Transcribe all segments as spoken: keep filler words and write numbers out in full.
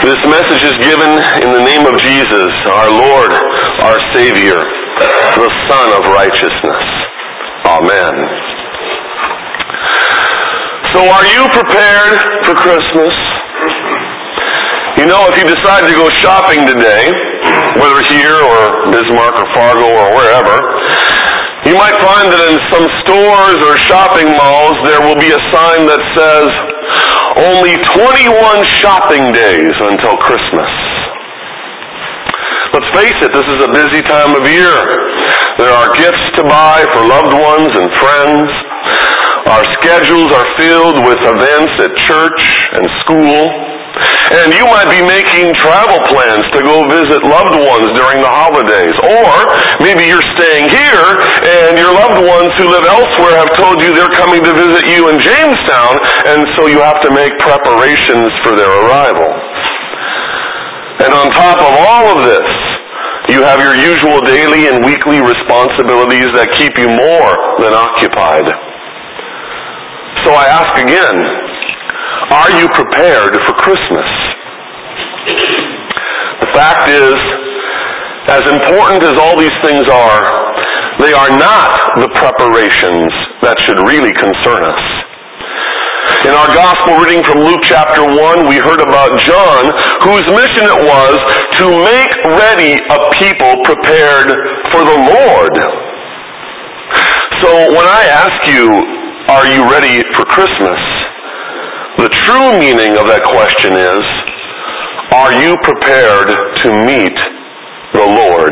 This message is given in the name of Jesus, our Lord, our Savior, the Son of righteousness. Amen. So are you prepared for Christmas? You know, if you decide to go shopping today, whether here or Bismarck or Fargo or wherever, you might find that in some stores or shopping malls there will be a sign that says, only twenty-one shopping days until Christmas. Let's face it, this is a busy time of year. There are gifts to buy for loved ones and friends. Our schedules are filled with events at church and school. And you might be making travel plans to go visit loved ones during the holidays. Or maybe you're staying here and your loved ones who live elsewhere have told you they're coming to visit you in Jamestown, and so you have to make preparations for their arrival. And on top of all of this, you have your usual daily and weekly responsibilities that keep you more than occupied. So I ask again, are you prepared for Christmas? The fact is, as important as all these things are, they are not the preparations that should really concern us. In our gospel reading from Luke chapter one, we heard about John, whose mission it was to make ready a people prepared for the Lord. So when I ask you, are you ready for Christmas? The true meaning of that question is, are you prepared to meet the Lord?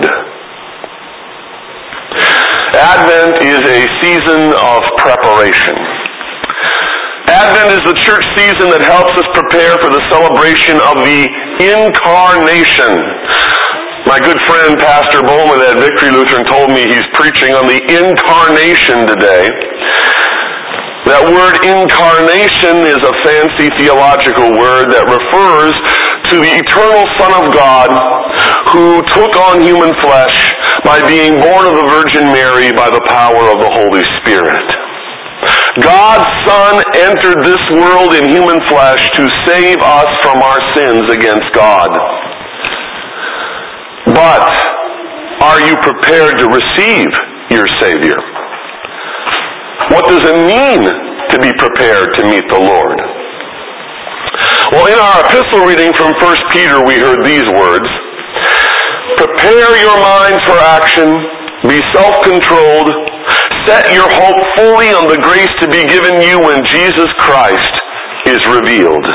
Advent is a season of preparation. Advent is the church season that helps us prepare for the celebration of the Incarnation. My good friend Pastor Bowman at Victory Lutheran told me he's preaching on the Incarnation today. That word incarnation is a fancy theological word that refers to the eternal Son of God who took on human flesh by being born of the Virgin Mary by the power of the Holy Spirit. God's Son entered this world in human flesh to save us from our sins against God. But are you prepared to receive your Savior? What does it mean to be prepared to meet the Lord? Well, in our epistle reading from First Peter, we heard these words, prepare your minds for action, be self-controlled, set your hope fully on the grace to be given you when Jesus Christ is revealed.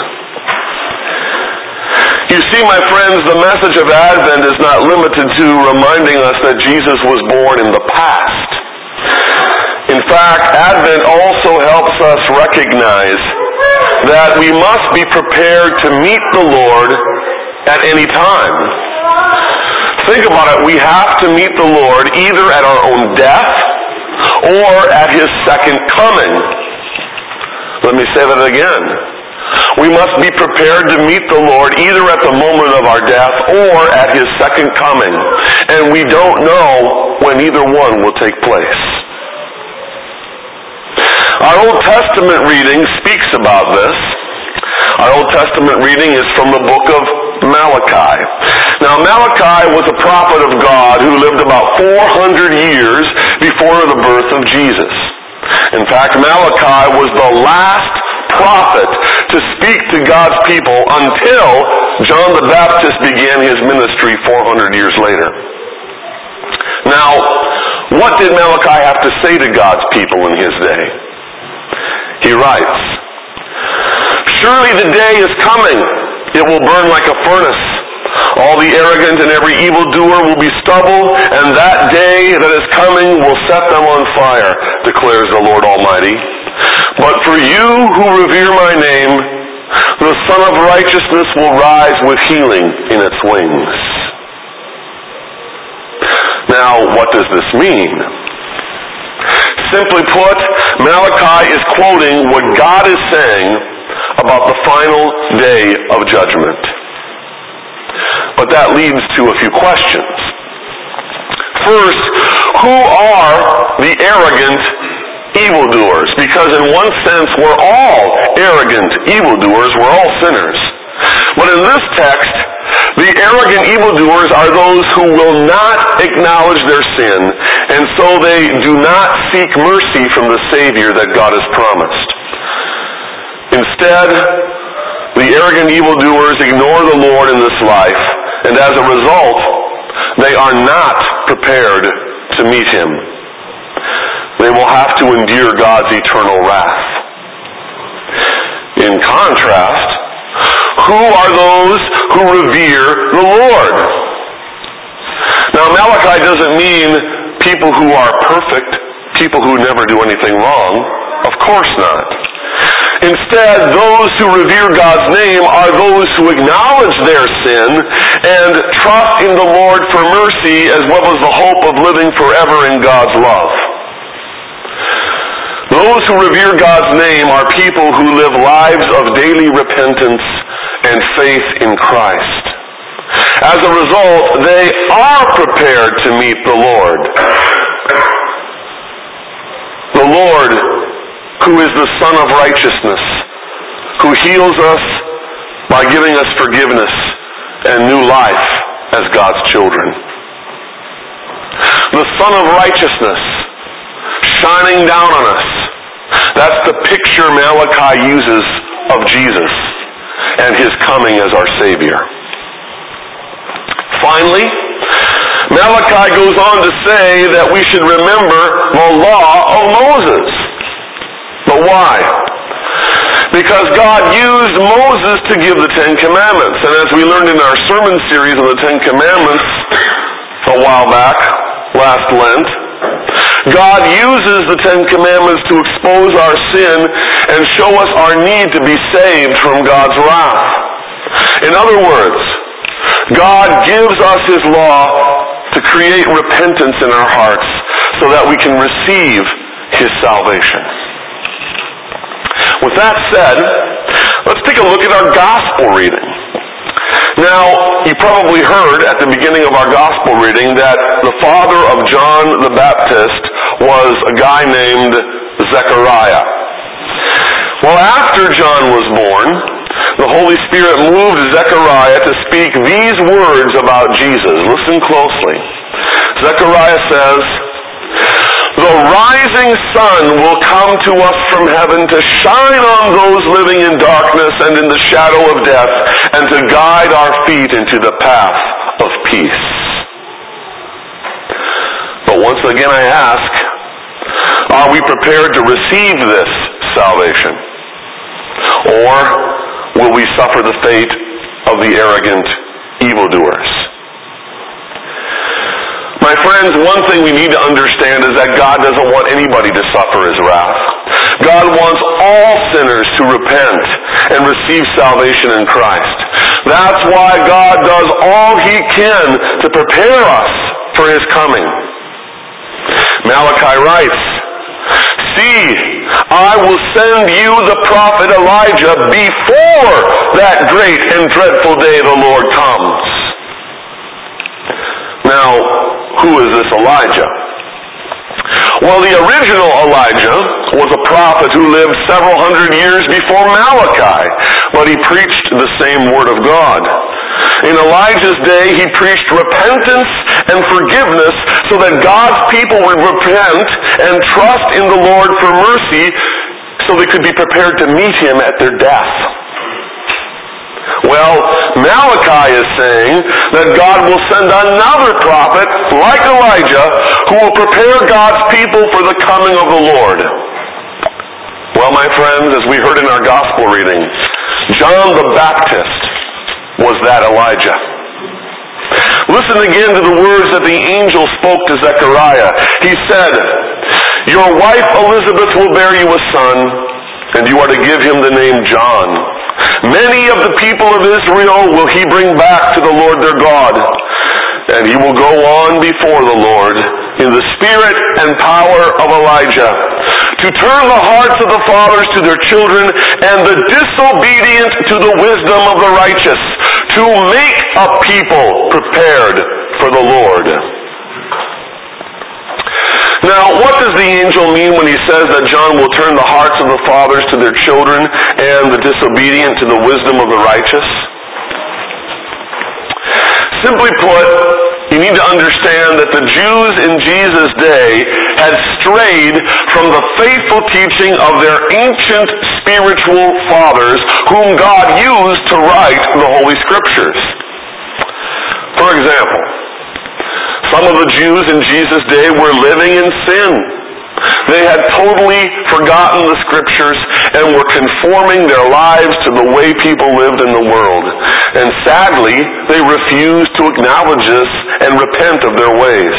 You see, my friends, the message of Advent is not limited to reminding us that Jesus was born in the past. In fact, Advent also helps us recognize that we must be prepared to meet the Lord at any time. Think about it. We have to meet the Lord either at our own death or at His second coming. Let me say that again. We must be prepared to meet the Lord either at the moment of our death or at His second coming. And we don't know when either one will take place. Our Old Testament reading speaks about this. Our Old Testament reading is from the book of Malachi. Now, Malachi was a prophet of God who lived about four hundred years before the birth of Jesus. In fact, Malachi was the last prophet to speak to God's people until John the Baptist began his ministry four hundred years later. Now, what did Malachi have to say to God's people in his day? He writes, surely the day is coming. It will burn like a furnace. All the arrogant and every evildoer will be stubble, and that day that is coming will set them on fire, declares the Lord Almighty. But for you who revere my name, the Son of Righteousness will rise with healing in its wings. Now, what does this mean? Simply put, Malachi is quoting what God is saying about the final day of judgment. But that leads to a few questions. First, who are the arrogant evildoers? Because in one sense, we're all arrogant evildoers. We're all sinners. But in this text, the arrogant evildoers are those who will not acknowledge their sin, and so they do not seek mercy from the Savior that God has promised. Instead, the arrogant evildoers ignore the Lord in this life, and as a result, they are not prepared to meet Him. They will have to endure God's eternal wrath. In contrast, who are those who revere the Lord? Now, Malachi doesn't mean people who are perfect, people who never do anything wrong. Of course not. Instead, those who revere God's name are those who acknowledge their sin and trust in the Lord for mercy as well as the hope of living forever in God's love. Those who revere God's name are people who live lives of daily repentance and faith in Christ. As a result, they are prepared to meet the Lord. The Lord, who is the Son of righteousness, who heals us by giving us forgiveness and new life as God's children. The Son of righteousness shining down on us. That's the picture Malachi uses of Jesus and His coming as our Savior. Finally, Malachi goes on to say that we should remember the law of Moses. But why? Because God used Moses to give the Ten Commandments. And as we learned in our sermon series on the Ten Commandments a while back, last Lent, God uses the Ten Commandments to expose our sin and show us our need to be saved from God's wrath. In other words, God gives us His law to create repentance in our hearts so that we can receive His salvation. With that said, let's take a look at our gospel reading. Now, you probably heard at the beginning of our gospel reading that the father of John the Baptist was a guy named Zechariah. Well, after John was born, the Holy Spirit moved Zechariah to speak these words about Jesus. Listen closely. Zechariah says, "The rising sun will come to us from heaven to shine on those living in darkness and in the shadow of death, and to guide our feet into the path of peace." But once again I ask, are we prepared to receive this salvation? Or will we suffer the fate of the arrogant evildoers? My friends, one thing we need to understand is that God doesn't want anybody to suffer His wrath. God wants all sinners to repent and receive salvation in Christ. That's why God does all He can to prepare us for His coming. Malachi writes, "See, I will send you the prophet Elijah before that great and dreadful day the Lord comes." Now, who is this Elijah? Well, the original Elijah was a prophet who lived several hundred years before Malachi, but he preached the same word of God. In Elijah's day, he preached repentance and forgiveness so that God's people would repent and trust in the Lord for mercy so they could be prepared to meet Him at their death. Well, Malachi is saying that God will send another prophet, like Elijah, who will prepare God's people for the coming of the Lord. Well, my friends, as we heard in our gospel reading, John the Baptist was that Elijah. Listen again to the words that the angel spoke to Zechariah. He said, "Your wife Elizabeth will bear you a son, and you are to give him the name John. Many of the people of Israel will he bring back to the Lord their God, and he will go on before the Lord in the spirit and power of Elijah, to turn the hearts of the fathers to their children, and the disobedient to the wisdom of the righteous, to make a people prepared for the Lord." Now, what does the angel mean when he says that John will turn the hearts of the fathers to their children and the disobedient to the wisdom of the righteous? Simply put, you need to understand that the Jews in Jesus' day had strayed from the faithful teaching of their ancient spiritual fathers whom God used to write the Holy Scriptures. For example, some of the Jews in Jesus' day were living in sin. They had totally forgotten the Scriptures and were conforming their lives to the way people lived in the world. And sadly, they refused to acknowledge this and repent of their ways.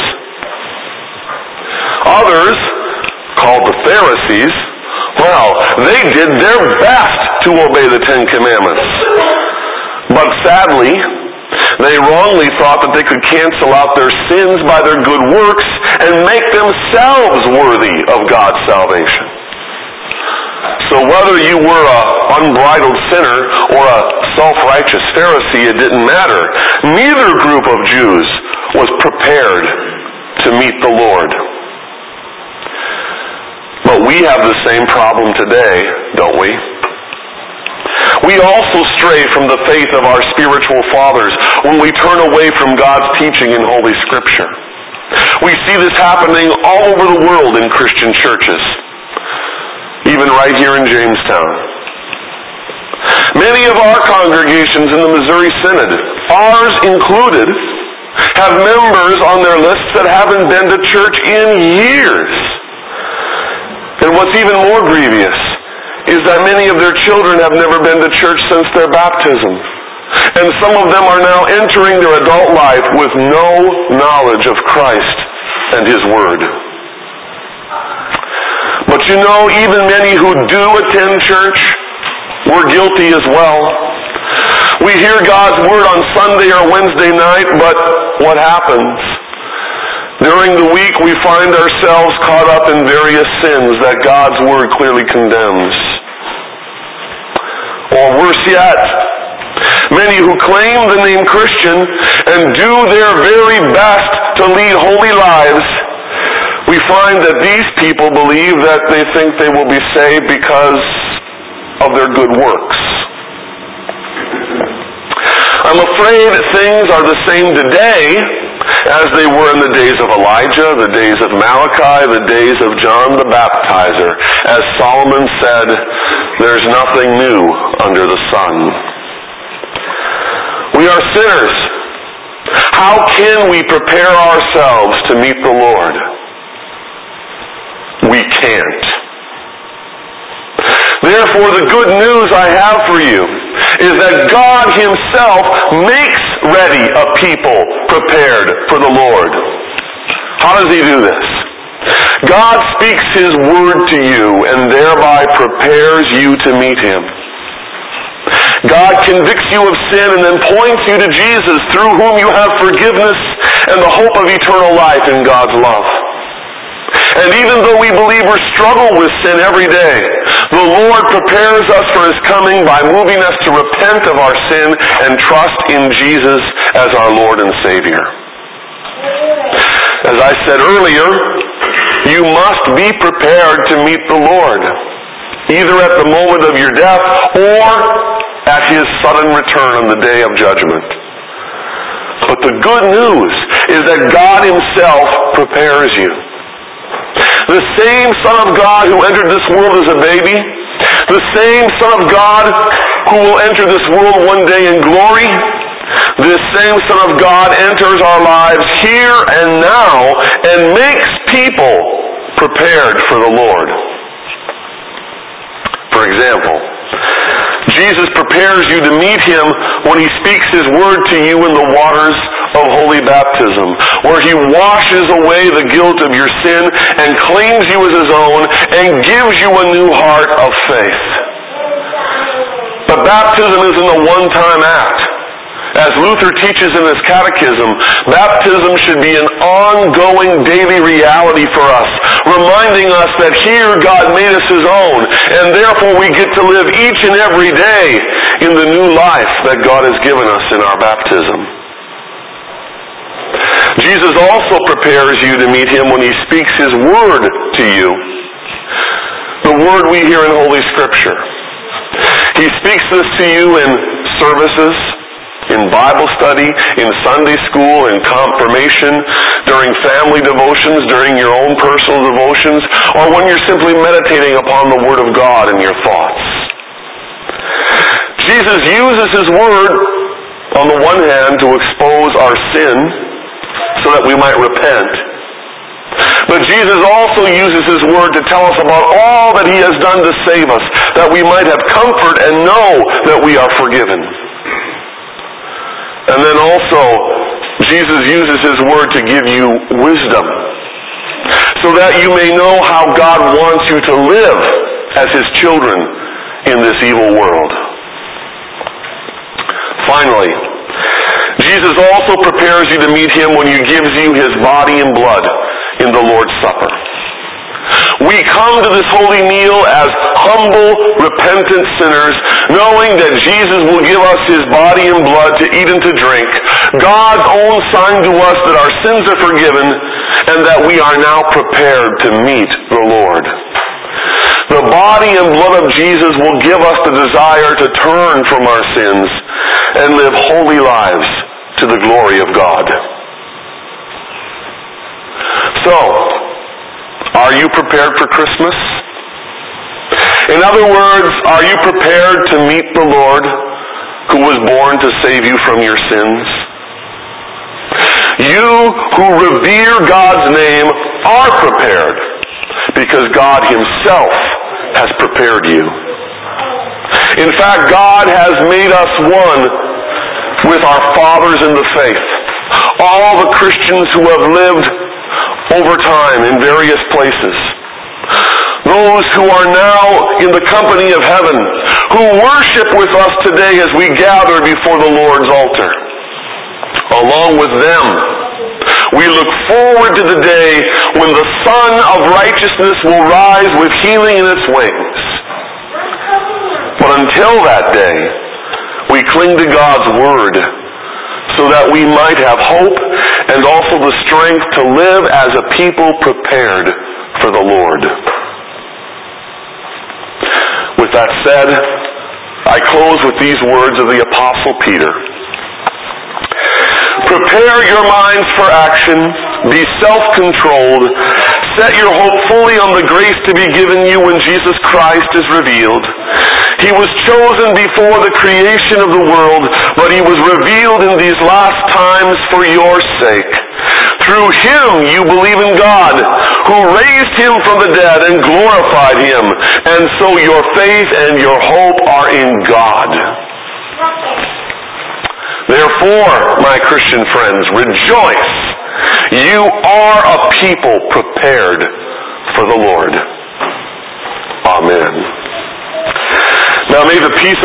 Others, called the Pharisees, well, they did their best to obey the Ten Commandments. But sadly, they wrongly thought that they could cancel out their sins by their good works and make themselves worthy of God's salvation. So whether you were an unbridled sinner or a self-righteous Pharisee, it didn't matter. Neither group of Jews was prepared to meet the Lord. But we have the same problem today, don't we? We also stray from the faith of our spiritual fathers when we turn away from God's teaching in Holy Scripture. We see this happening all over the world in Christian churches, even right here in Jamestown. Many of our congregations in the Missouri Synod, ours included, have members on their lists that haven't been to church in years. And what's even more grievous is that many of their children have never been to church since their baptism. And some of them are now entering their adult life with no knowledge of Christ and His Word. But you know, even many who do attend church were guilty as well. We hear God's Word on Sunday or Wednesday night, but what happens? During the week, we find ourselves caught up in various sins that God's Word clearly condemns. Or worse yet, many who claim the name Christian and do their very best to lead holy lives, we find that these people believe that they think they will be saved because of their good works. I'm afraid things are the same today as they were in the days of Elijah, the days of Malachi, the days of John the Baptizer. As Solomon said, there's nothing new under the sun. We are sinners. How can we prepare ourselves to meet the Lord? We can't. Therefore, the good news I have for you is that God Himself makes ready a people prepared for the Lord. How does He do this? God speaks His Word to you and thereby prepares you to meet Him. God convicts you of sin and then points you to Jesus, through whom you have forgiveness and the hope of eternal life in God's love. And even though we believers struggle with sin every day, the Lord prepares us for His coming by moving us to repent of our sin and trust in Jesus as our Lord and Savior. As I said earlier, you must be prepared to meet the Lord, either at the moment of your death or at His sudden return on the day of judgment. But the good news is that God Himself prepares you. The same Son of God who entered this world as a baby, the same Son of God who will enter this world one day in glory, this same Son of God enters our lives here and now and makes people prepared for the Lord. For example, Jesus prepares you to meet Him when He speaks His Word to you in the waters of holy baptism, where He washes away the guilt of your sin and claims you as His own and gives you a new heart of faith. But baptism isn't a one-time act. As Luther teaches in his catechism, baptism should be an ongoing daily reality for us, reminding us that here God made us His own, and therefore we get to live each and every day in the new life that God has given us in our baptism. Jesus also prepares you to meet Him when He speaks His Word to you, the Word we hear in Holy Scripture. He speaks this to you in services, in Bible study, in Sunday school, in confirmation, during family devotions, during your own personal devotions, or when you're simply meditating upon the Word of God in your thoughts. Jesus uses His Word, on the one hand, to expose our sin so that we might repent. But Jesus also uses His Word to tell us about all that He has done to save us, that we might have comfort and know that we are forgiven. And then also, Jesus uses His Word to give you wisdom, so that you may know how God wants you to live as His children in this evil world. Finally, Jesus also prepares you to meet Him when He gives you His body and blood in the Lord's Supper. We come to this holy meal as humble, repentant sinners, knowing that Jesus will give us His body and blood to eat and to drink, God's own sign to us that our sins are forgiven, and that we are now prepared to meet the Lord. The body and blood of Jesus will give us the desire to turn from our sins and live holy lives to the glory of God. So, are you prepared for Christmas? In other words, are you prepared to meet the Lord who was born to save you from your sins? You who revere God's name are prepared because God Himself has prepared you. In fact, God has made us one with our fathers in the faith, all the Christians who have lived over time in various places. Those who are now in the company of heaven, who worship with us today as we gather before the Lord's altar. Along with them, we look forward to the day when the Sun of Righteousness will rise with healing in its wings. But until that day, we cling to God's Word, so that we might have hope and also the strength to live as a people prepared for the Lord. With that said, I close with these words of the Apostle Peter. Prepare your minds for action, be self-controlled, set your hope fully on the grace to be given you when Jesus Christ is revealed. He was chosen before the creation of the world, but He was revealed in these last times for your sake. Through Him you believe in God, who raised Him from the dead and glorified Him, and so your faith and your hope are in God. Therefore, my Christian friends, rejoice. You are a people prepared for the Lord. Amen. Now may the peace of